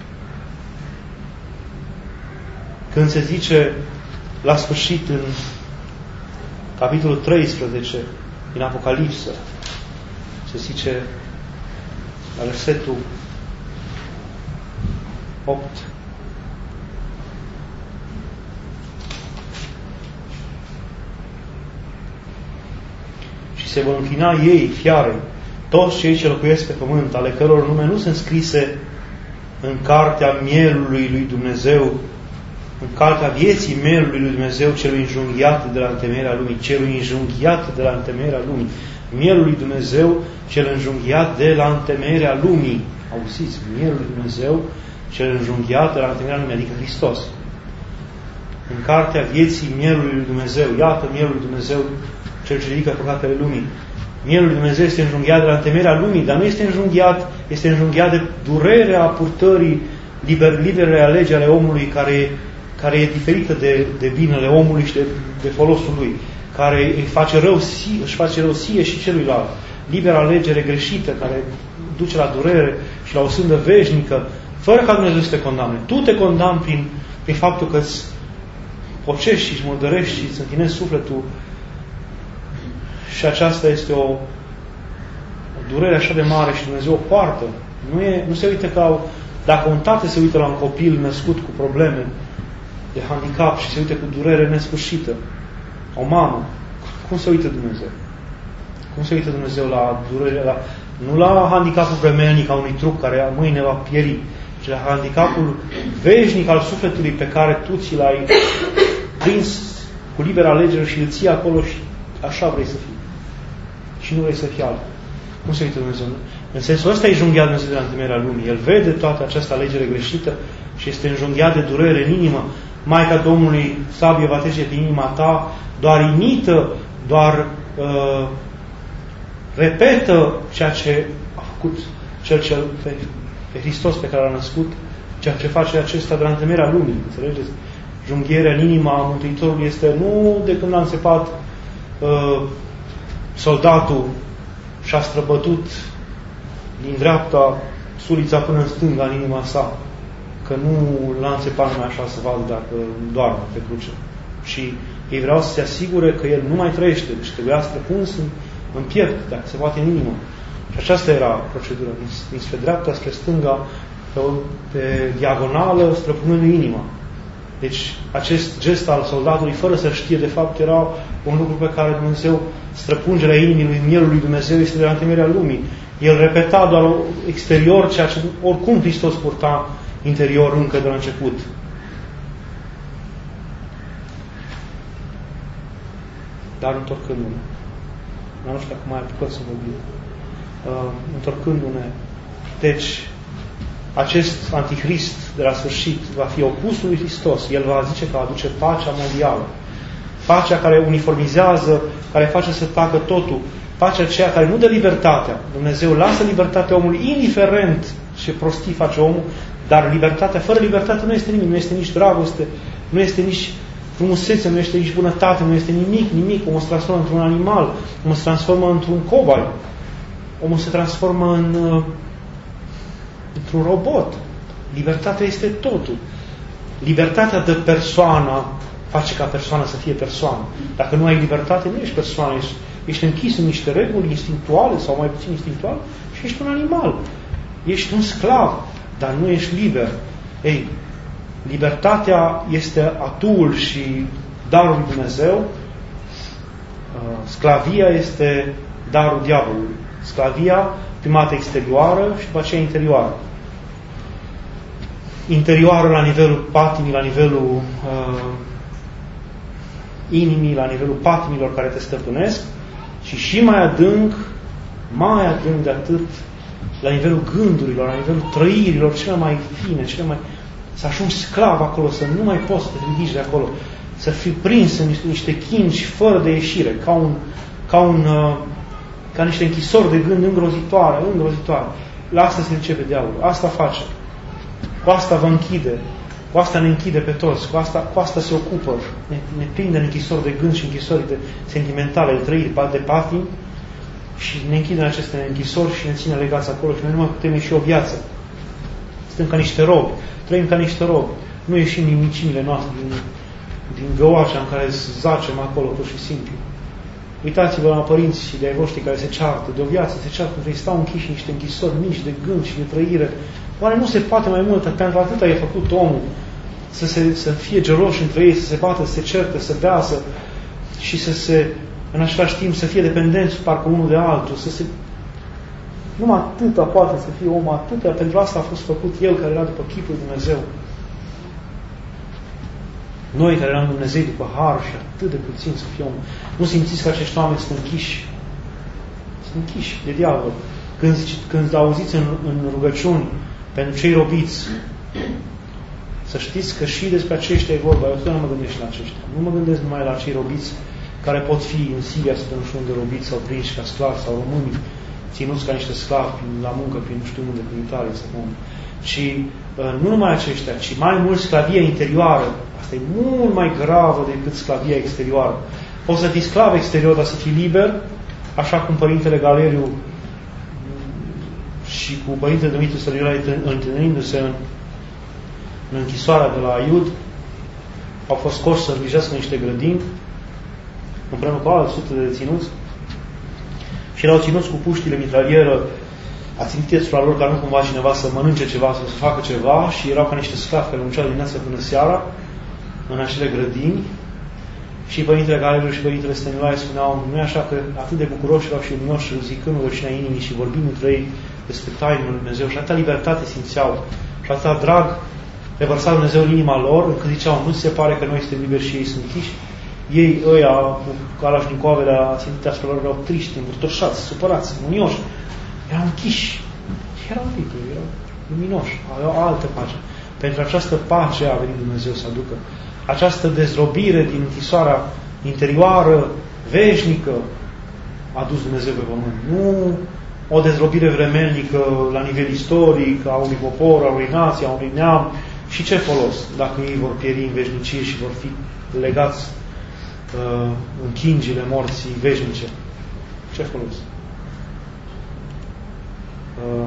Când se zice la sfârșit în capitolul treisprezece din Apocalipsă, se zice la versetul opt. Și se vor închina ei, fiarei, toți cei ce locuiesc pe pământ, ale căror nume nu sunt scrise în cartea mielului lui Dumnezeu, în cartea vieții mielului lui Dumnezeu, celui înjunghiat de la întemeierea lumii, celui înjunghiat de la întemeierea lumii, mielul lui Dumnezeu, cel înjunghiat de la întemeierea lumii. Auziți, mielul lui Dumnezeu, cel înjunghiat de la întemeierea lumii, adică Hristos. În cartea vieții mielului lui Dumnezeu, iată mielul lui Dumnezeu, cel ce ridică păcatele lumii. Mielul lui Dumnezeu este înjunghiat de la întemeierea lumii, dar nu este înjunghiat, este înjunghiat de durerea purtării liber, libere alegeri ale omului, care, care e diferită de, de binele omului și de, de folosul lui, care îi face rău, își face rău sie și celuilalt. Libera alegere greșită, care duce la durere și la o sândă veșnică, fără ca Dumnezeu să te condamne. Tu te condamni prin, prin faptul că îți pocești și îți murdărești și îți închinezi sufletul. Și aceasta este o, o durere așa de mare și Dumnezeu o poartă. Nu, e, nu se uită ca dacă un tată se uită la un copil născut cu probleme de handicap și se uită cu durere nesfârșită, o mamă, cum se uită Dumnezeu? Cum se uită Dumnezeu la durere, la, nu la handicapul vremelnic a unui trup care mâine va pieri, ci la handicapul veșnic al sufletului pe care tu ți l-ai prins cu liberă alegere și îl ții acolo și așa vrei să fii. Și nu vrei să fii altfel. Cum se uită Dumnezeu? În sensul ăsta e înjunghiat Dumnezeu de la întemeierea lumii. El vede toată această alegere greșită și este înjunghiat de durere în inimă. Maica Domnului sabie va trece prin inima ta, doar imită, doar uh, repetă ceea ce a făcut cel ce pe, pe Hristos pe care l-a născut, ceea ce face acesta de la întemeierea lumii. Înțelegeți? Junghierea în inima Mântuitorului este nu de când l-a înțepat uh, soldatul și a străbătut din dreapta sulița până în stânga în inima sa, că nu l-a înțepat numai așa să vadă dacă doarme pe cruce. Și ei vreau să se asigure că el nu mai trăiește, deci trebuia străpuns în, în piept, dacă se poate în inimă. Și aceasta era procedura, din, din spre dreapta spre stânga, pe, pe diagonală, străpunând în inima. Deci acest gest al soldatului, fără să știe de fapt, era un lucru pe care Dumnezeu, străpungerea inimii lui mielul lui Dumnezeu este de la întemeierea lumii. El repeta doar exterior ceea ce oricum Hristos purta interior încă de la început. Dar întorcându-ne, nu știu dacă mai apucăm să vorbim, uh, întorcându-ne, deci, acest antichrist de la sfârșit va fi opusul lui Hristos. El va zice că aduce pacea mondială. Pacea care uniformizează, care face să facă totul. Pacea aceea care nu dă libertatea. Dumnezeu lasă libertatea omului, indiferent ce prostii face omul, dar libertatea, fără libertate nu este nimic. Nu este nici dragoste, nu este nici frumusețe, nu este nici bunătate, nu este nimic, nimic. Omul se transformă într-un animal, omul se transformă într-un cobai, omul se transformă în, într-un robot. Libertatea este totul. Libertatea de persoană face ca persoana să fie persoană. Dacă nu ai libertate, nu ești persoană, ești, ești închis în niște reguli instinctuale sau mai puțin instinctuale și ești un animal. Ești un sclav, dar nu ești liber. Ei, libertatea este atul și darul lui Dumnezeu. Sclavia este darul diavolului. Sclavia, prima dată exterioară și după aceea interioară. Interioară la nivelul patimii, la nivelul uh, inimii, la nivelul patimilor care te stăpânesc și și mai adânc, mai adânc de atât, la nivelul gândurilor, la nivelul trăirilor cele mai fine, cele mai... să ajungi sclav acolo, să nu mai poți să te ridici de acolo, să fii prins în niște, niște chingi fără de ieșire, ca un, ca un uh, ca niște închisori de gând îngrozitoare, îngrozitoare. La asta se începe diavolul, asta face. Cu asta vă închide, cu asta ne închide pe toți, cu asta, cu asta se ocupă, ne, ne prinde în închisori de gând și închisori de sentimentale, de trăiri, de patimi și ne închide în aceste închisori și ne ține legați acolo și noi nu mai putem ieși o viață. Suntem ca niște robi, trăim ca niște robi, nu ieșim din micimile noastre, din, din găoașa în care zacem acolo pur și simplu. Uitați-vă la părinții de ai voștri care se ceartă de o viață, se ceartă pentru că stau închiși niște închisori mici de gând și de trăire. Oare nu se poate mai mult? Pentru atâta e făcut omul să, se, să fie geloși între ei, să se bată, să se certe, să bea, să, și să se, în același timp, să fie dependenți parcă unul de altul, să se... Numai atâta poate să fie omul, atâta, pentru asta a fost făcut el care era după chipul lui Dumnezeu. Noi care eram Dumnezeu după har și atât de puțin să fie om. Nu simțiți că acești oameni sunt închiși. Sunt închiși de diavol. Când, când auziți în, în rugăciuni pentru cei robiți, să știți că și despre aceștia e vorba. Eu tot nu mă gândesc la aceștia. Nu mă gândesc numai la cei robiți care pot fi în Siria să nu știu unde robiți sau prinși ca sclavi sau români, ținuți ca niște sclavi la muncă prin nu știu unde, prin Italia sau unde. Ci nu numai aceștia, ci mai mult sclavia interioară. Asta e mult mai gravă decât sclavia exterioară. Poți să fii sclav exterior, dar să fii liber, așa cum Părintele Galeriu și cu Părintele Dumitru Stăniloae, întâlnindu-se în, în închisoarea de la Iud, au fost scoși să îngrijească niște grădini împreună cu alte sute de deținuți și erau ținuți cu puștile mitralieră ațintite asupra lor ca nu cumva cineva să mănânce ceva, să facă ceva, și erau ca niște sclavi care munceau dimineața până seara în acele grădini. Și Părintele Galeriu și Părintele Stăniloae spuneau, nu e așa că atât de bucuroși erau și luminoși, zicând rugăciunea inimii și vorbind între ei despre tainul lui Dumnezeu, și atâta libertate simțeau și atâta drag revărsa Dumnezeu în inima lor, încât ziceau, nu se pare că noi suntem liberi și ei sunt închiși. Ei, ăia, cu calașnicoavele ațintite asupra lor, erau triști, îmbârtoșați, supărați, munioși. Erau închiși. Erau liberi, erau luminoși, aveau altă pace. Pentru această pace a venit Dumnezeu să aducă. Această dezrobire din închisoarea interioară, veșnică, a dus Dumnezeu pe pământ. Nu o dezrobire vremelnică la nivel istoric, a unui popor, a unui nație, a unui neam. Și ce folos dacă ei vor pieri în veșnicie și vor fi legați uh, în chingile morții veșnice? Ce folos? Uh,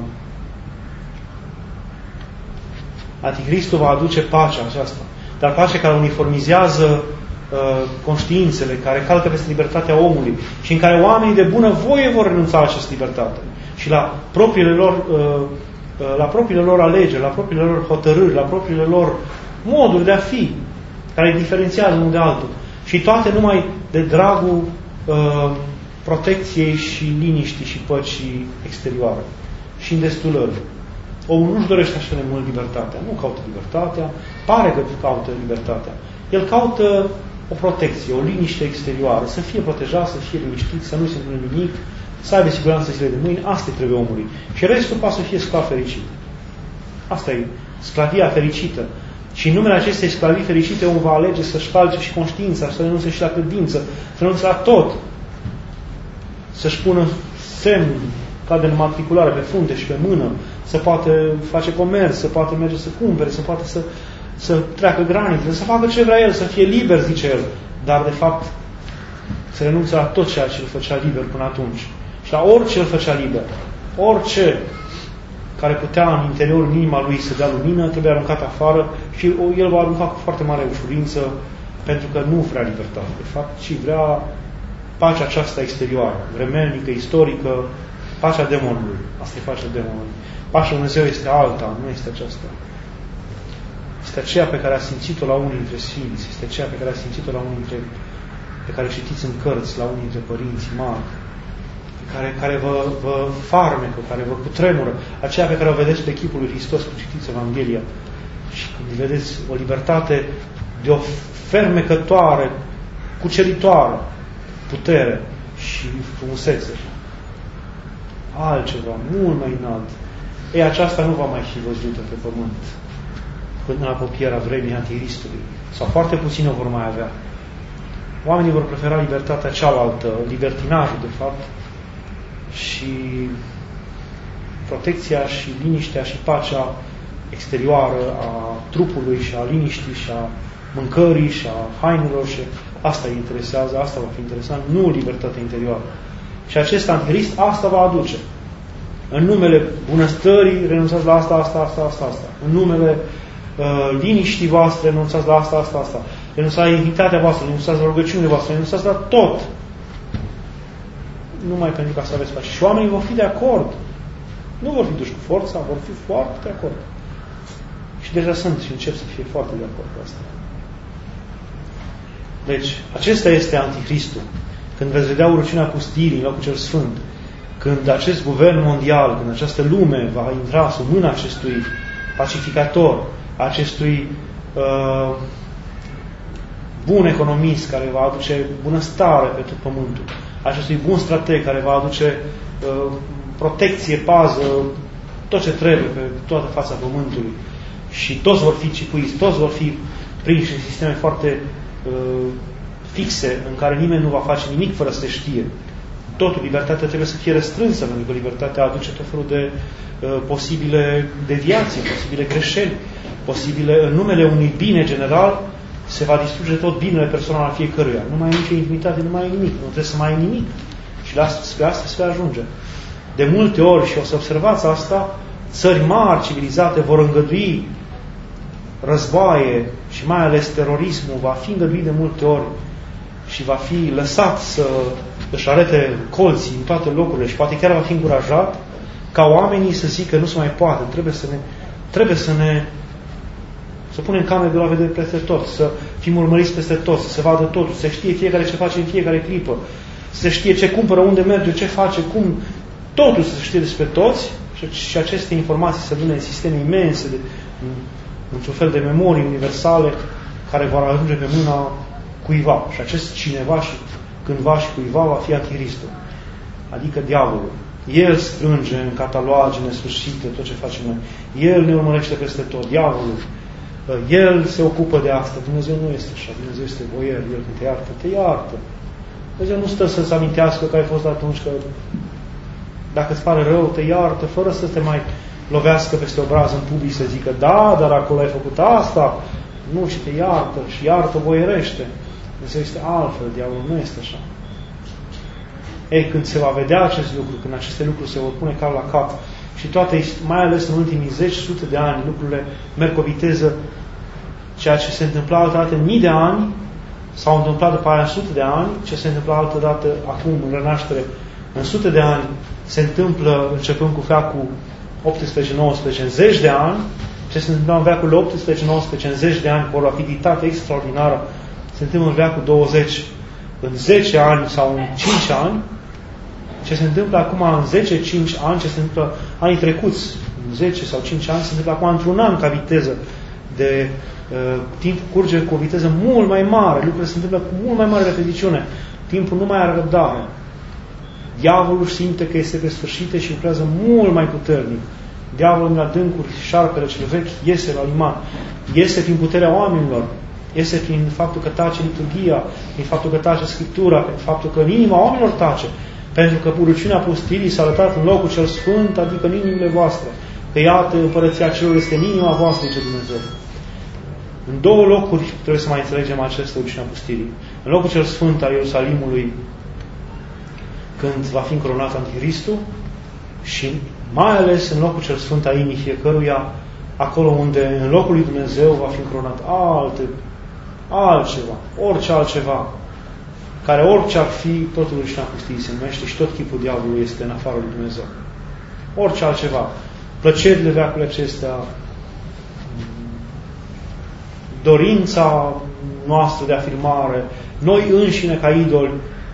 Anticristul va aduce pacea aceasta, dar pacea care uniformizează uh, conștiințele, care calcă peste libertatea omului și în care oamenii de bună voie vor renunța la această libertate și la propriile lor, uh, uh, la propriile lor alegeri, la propriile lor hotărâri, la propriile lor moduri de a fi, care îi diferențiază unul de altul. Și toate numai de dragul uh, protecției și liniștii și păcii exterioare și îndestulării. Omul nu-și dorește așa de mult libertatea. Nu caută libertatea, pare că caută libertatea. El caută o protecție, o liniște exterioară, să fie protejat, să fie liniștit, să nu se întâmple nimic, să aibă siguranță zilele de mâine. Asta trebuie omului. Și restul poate să fie sclav fericit. Asta e sclavia fericită. Și în numele acestei sclavii fericite, omul va alege să-și calce și conștiința, să renunțe și la credință, să renunțe la tot. Să-și pună semn ca de înmatriculare pe frunte și pe mână, să poată face comerț, să poată merge să cumpere, să poată să, să treacă granițele, să facă ce vrea el, să fie liber, zice el. Dar, de fapt, să renunțe la tot ceea ce îl făcea liber până atunci. Și la orice îl făcea liber. Orice care putea în interiorul, în inima lui să dea lumină, trebuie aruncat afară și el va arunca cu foarte mare ușurință, pentru că nu vrea libertate, de fapt, ci vrea pacea aceasta exterioară, vremelnică, istorică, pacea demonului. Asta e pacea demonului. Pacea lui Dumnezeu este alta, nu este aceasta. Este aceea pe care a simțit-o la unii dintre sfinți, este aceea pe care a simțit-o la unii dintre, pe care citiți în cărți, la unii dintre părinții mari, care, care vă, vă farmecă, care vă cutremură, aceea pe care o vedeți pe chipul lui Hristos când citiți Evanghelia. Și când vedeți o libertate de o fermecătoare, cuceritoare, putere și frumusețe. Altceva, mult mai înalt. Ei, aceasta nu va mai fi văzută pe pământ până în apropierea vremii Anticristului. Sau foarte puțin o vor mai avea. Oamenii vor prefera libertatea cealaltă, libertinajul, de fapt, și protecția și liniștea și pacea exterioară a trupului și a liniștii și a mâncării și a hainelor și asta îi interesează, asta va fi interesant, nu libertatea interioară. Și acest antichrist asta va aduce. În numele bunăstării renunțați la asta, asta, asta, asta, asta. În numele uh, liniștii voastre renunțați la asta, asta, asta. Renunțați la invitatea voastră, renunțați la rugăciunile voastre, renunțați la tot. Numai pentru ca să aveți pace. Și oamenii vor fi de acord. Nu vor fi duși cu forța, vor fi foarte de acord. Și deja sunt și încep să fie foarte de acord cu asta. Deci, acesta este Antichristul. Când veți vedea urăciunea pustirii în locul cel sfânt, când acest guvern mondial, când această lume va intra sub mâna acestui pacificator, acestui uh, bun economist care va aduce bunăstare pe tot pământul, acestui bun strateg care va aduce uh, protecție, pază, tot ce trebuie pe toată fața pământului, și toți vor fi cipuiți, toți vor fi prinși în sisteme foarte uh, fixe, în care nimeni nu va face nimic fără să se știe. Totul, libertatea trebuie să fie restrânsă, pentru că libertatea aduce tot felul de uh, posibile deviații, posibile greșeli, posibile, în numele unui bine general, se va distruge tot binele personal al fiecăruia. Nu mai e nicio intimitate, nu mai e nimic, nu trebuie să mai ai nimic. Și la asta, spre asta se va ajunge. De multe ori, și o să observați asta, țări mari, civilizate, vor îngădui războaie și mai ales terorismul, va fi îngăduit de multe ori și va fi lăsat să își arete colții în toate locurile și poate chiar va fi încurajat ca oamenii să zică că nu se mai poate, trebuie să ne, trebuie să ne să punem camere de la vedere peste tot, să fim urmăriți peste tot, să se vadă totul, să știe fiecare ce face în fiecare clipă, să știe ce cumpără, unde merge, ce face, cum, totul să știe despre toți și, și aceste informații să adune în sisteme imense, de, în, într-un fel de memorii universale care vor ajunge pe mâna cuiva. Și acest cineva și cândva și cuiva va fi Antichristul, adică diavolul. El strânge în cataloage nesfârșite tot ce facem noi. El ne urmărește peste tot, diavolul. El se ocupă de asta. Dumnezeu nu este așa. Dumnezeu este voier. El când te iartă, te iartă. Dumnezeu nu stă să-ți amintească că ai fost atunci, că dacă îți pare rău, te iartă, fără să te mai lovească peste obraz în public să zică, da, dar acolo ai făcut asta. Nu, și te iartă. Și iartă voierește. Dumnezeu este altfel. Diavolul nu este așa. Ei, când se va vedea acest lucru, când aceste lucruri se vor pune cap la cap și toate, mai ales în ultimii zeci, sute de ani, lucrurile merg cu o viteză, ceea ce se întâmpla altădată în mii de ani, s-au întâmplat după aia în sute de ani, ce se întâmpla altădată acum în renaștere în sute de ani, se întâmplă începând cu veacul optsprezece nouăsprezece în zeci de ani, ce se întâmplă în veacul optsprezece nouăsprezece în zeci de ani cu o rapiditate extraordinară, se întâmplă în veacul douăzeci în zece ani sau în cinci ani, ce se întâmplă acum în zece cinci ani, ce se întâmplă anii trecuți, în zece sau cinci ani, se întâmplă acum într-un an ca viteză de uh, timp curge cu o viteză mult mai mare, lucrurile se întâmplă cu mult mai mare repeticiune. Timpul nu mai are răbdare. Diavolul simte că este pe sfârșit și lucrează mult mai puternic. Diavolul în adâncuri, șarpele cel vechi, iese la liman. Iese prin puterea oamenilor. Iese prin faptul că tace liturghia, prin faptul că tace Scriptura, prin faptul că în inima oamenilor tace. Pentru că purăciunea pustirii s-a arătat în locul cel sfânt, adică în inimile voastre. Că iată, împărăția celor este în inima voastră, zice Dumnezeu. În două locuri trebuie să mai înțelegem această purăciunea pustirii. În locul cel sfânt al Ierusalimului, când va fi încronat Anticristul, și mai ales în locul cel sfânt a inimii fiecăruia, acolo unde în locul lui Dumnezeu va fi încronat alte, altceva, orice altceva, care orice ar fi, totul rușinea pustirii se numește și tot chipul diavolului este în afară lui Dumnezeu. Orice altceva. Plăcerile veacului acestea, dorința noastră de afirmare, noi înșine ca idoli.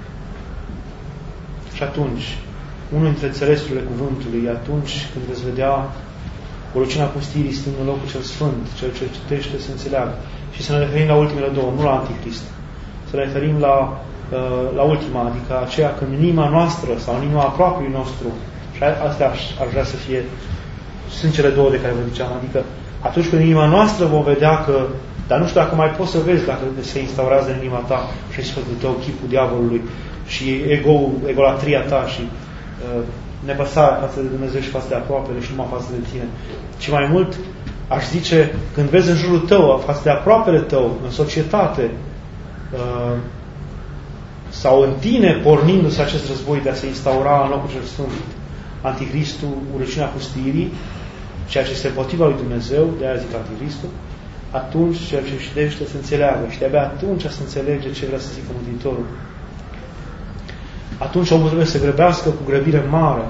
Și atunci, unul dintre înțelesurile cuvântului, atunci când veți vedea purăciunea pustirii stând în locul cel sfânt, cel ce citește să înțeleagă. Și să ne referim la ultimele două, nu la Antichrist. Să ne referim la, la ultima, adică aceea când în inima noastră sau în inima apropiului nostru, și astea aș, aș vrea să fie, sunt cele două de care vă ziceam, adică atunci când în inima noastră vom vedea că, dar nu știu dacă mai poți să vezi dacă se instaurează în inima ta și în sfântul tău chipul diavolului și ego, egolatria ta și uh, nepăsarea față de Dumnezeu și față de aproapele și numai față de tine. Ci mai mult, aș zice, când vezi în jurul tău, față de aproapele tău, în societate, uh, sau în tine, pornindu-se acest război de a se instaura în locul cel sfânt Anticristul, urăciunea pustirii, ceea ce este împotriva lui Dumnezeu, de aia zic Anticristul, atunci cel ce știște să înțeleagă și de-abia atunci să înțelege ce vrea să zică Mântuitorul. Atunci omul trebuie să grăbească cu grăbire mare.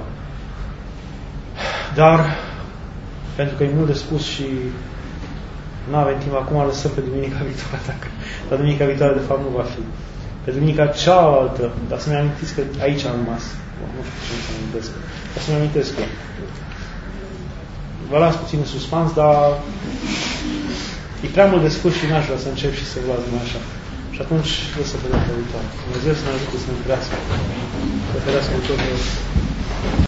Dar, pentru că e mult de spus și nu avem timp acum, lăsăm pe duminica viitoare, dacă la duminica viitoare de fapt nu va fi. Pe duminica cealaltă, dar să ne amintiți că aici am rămas. Nu știu ce să amintesc. Dar să ne amintesc că vă las puțin în suspans, dar e prea mult de spus și n-aș vrea să încep și să vă las numai așa. Și atunci vreau să vedem pe viitoare. Dumnezeu să ne ajute să ne întrească. Să ferească în tot